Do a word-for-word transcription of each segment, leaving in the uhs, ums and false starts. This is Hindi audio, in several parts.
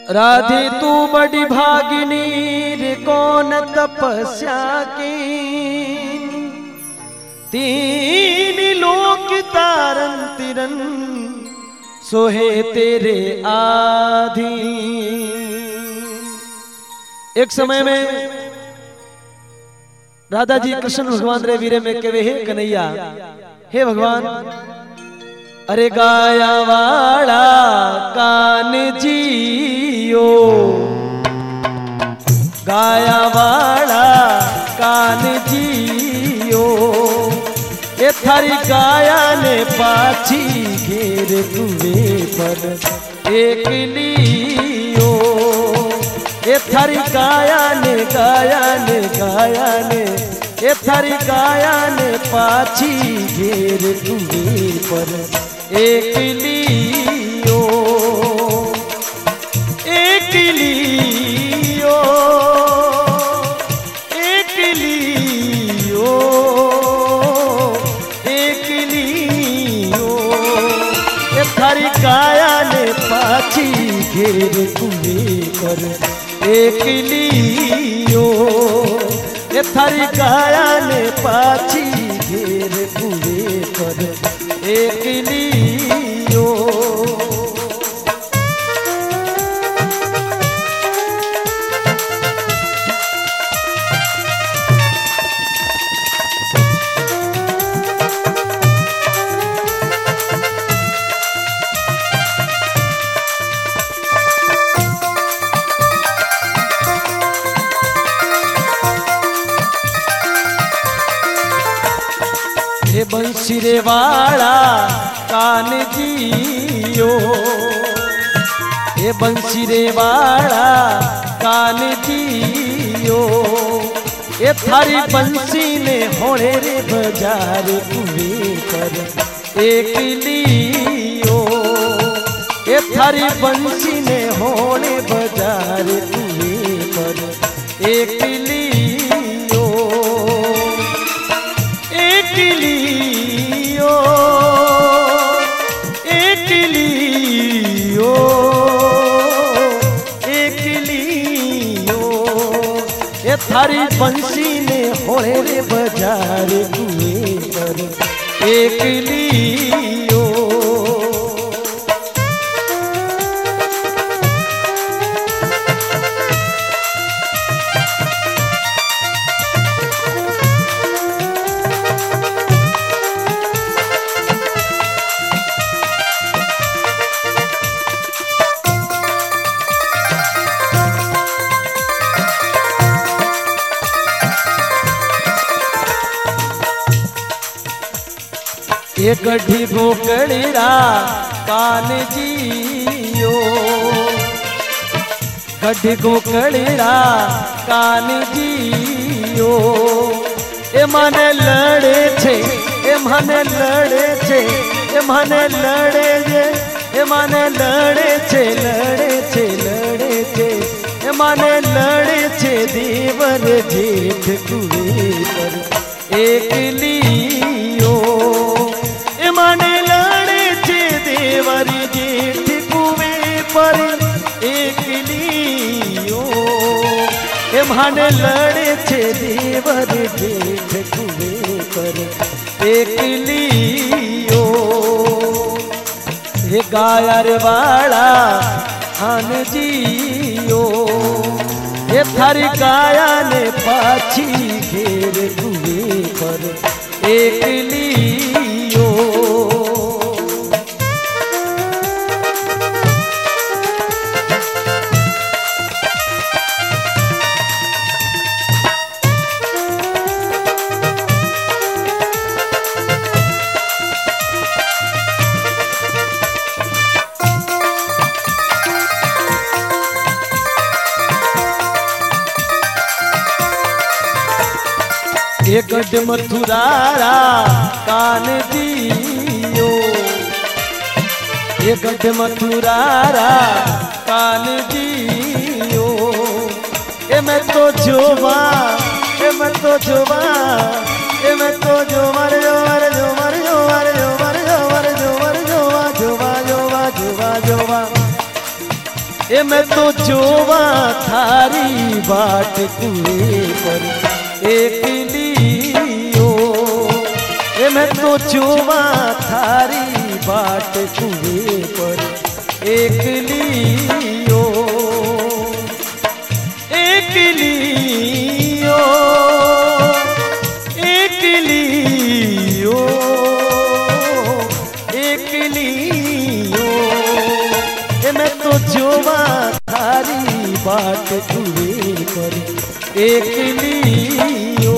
राधे तू बड़ी भागिनी रे कौन तपस्या की तीन लोक तारन तिरन सोहे तेरे आधीन। एक समय में राधा जी कृष्ण भगवान रे वीरे में कहे हे कन्हैया हे भगवान अरे गाया वाला कान जियो गाया वाला कान जियो ये थारी गाया ने पाछी घेर तुवे पर एक लियो ये थारी गाया ने गाया ने गाया ने ये थारी गाया ने पाछी घेर तुवे पर एक लियो एक लियो एक लियो एक लियो ये थारी काया ने पाछी घेर कुएं पर एक लियो ये थारी काया ने पाछी घेर कुएं पर एक लियो। हे बंसी रे वाला कान जियो हे बंसी रे वाला कान जियो ये थारी बंसी ने होने रे बाजार कुएं पर एक लियो ये थारी बंसी ने होने बाजार कुएं पर एक लियो एक लियो एक लियो एक लियो ये थारी बंसी ने होने रे बाजार कुएं पर एक लियो। ये गड्ढी गोकड़ीरा कान जियो गड्ढी गोकड़ीरा कान जियो ए माने लड़े छे ए माने लड़े छे ए माने लड़े जे ए माने लड़े छे लड़े छे लड़े छे ए माने लड़े छे देवर जेठ कुएं पर एक लियो माने लड़े छे देवरी जेठ कुएं पर एक लियो ए माने लड़े छे देवर जेठ कुएं पर एक लियो। हे गायर वाला खान जियो ये थारी गाया ने पाछी घेर कुएं पर एक लियो। ये गढ़ मथुरारा कान जियो ये गढ़ मथुरारा कान जियो ए मैं तो जोवा ए मैं तो जोवा ए मैं तो जोवर जोवर जोवर जोवर जोवर जोवर जोवर जोवा जोवा जोवा जोवा जोवा ए मैं तो जोवा थारी बाट कुए पर एक लियो। ए मैं तो जोवा थारी बाट कुए पर एक लियो एक लियो एक लियो एक लियो। ए मैं तो जोवा थारी बाट कुए पर एक लियो।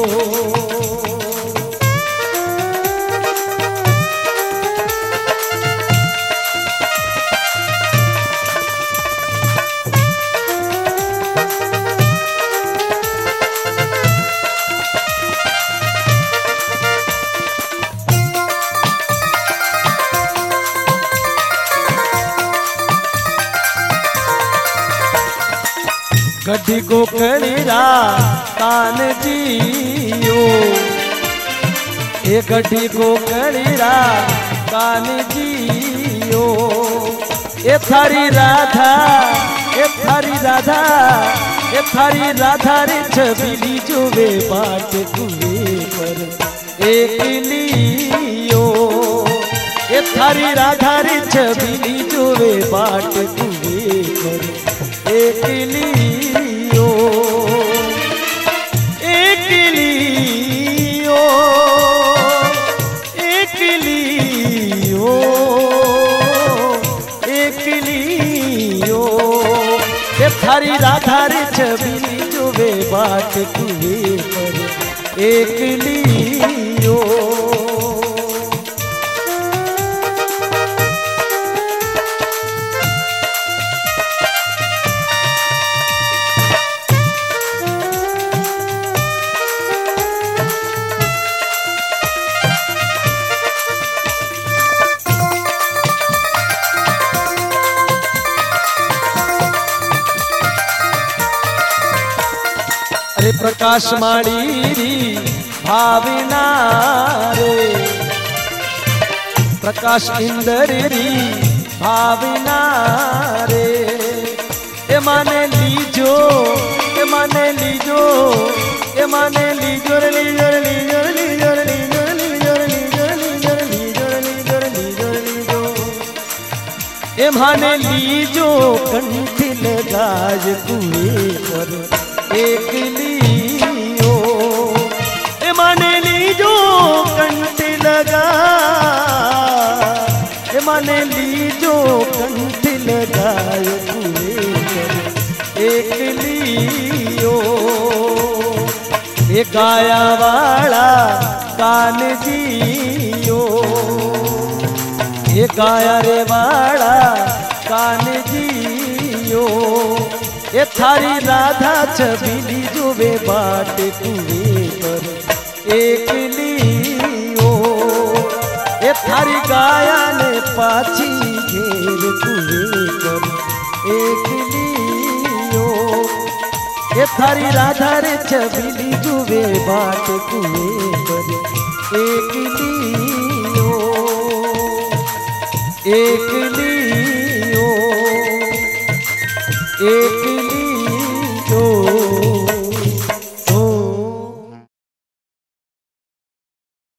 गड्डी को कड़ीरा कान जियो। ए गड्डी को कड़ीरा कान जियो। ए थारी राधा ए थारी राधा ए थारी राधा रे छबीली जोवे बाट कुए पर एक लियो। ए थारी राधा रे छबीली जोवे बाट कुए पर एक लियो एक लियो एक लियो एक लियो। ए थारी राधा रे छबीली जोवे बाट कुए पर एक लियो। अरे प्रकाश माड़ी भावना रे प्रकाश इंदरी भावना रे। ए माने लीजो ए माने लीजो ए माने लीजो रे लीजो रे लीजो रे लीजो रे लीजो रे लीजो रे लीजो रे लीजो रे लीजो रे लीजो रे लीजो। ए माने लीजो कंठी लगाज कुए पर एक लियो। ए माने लीजो कंठ लगा ए माने लीजो कंठ लगाए कुए पर एक लियो। ए गाया वाला कान जियो। ए गाया रे वाला कान जियो। ए थारी राधा छबीली जोवे बाट कुए पर एक लियो। ए थारी गाया ने पाछी घेर कुए पर एक लियो। ए थारी राधा रे छबीली जोवे बाट कुए पर एक लियो एक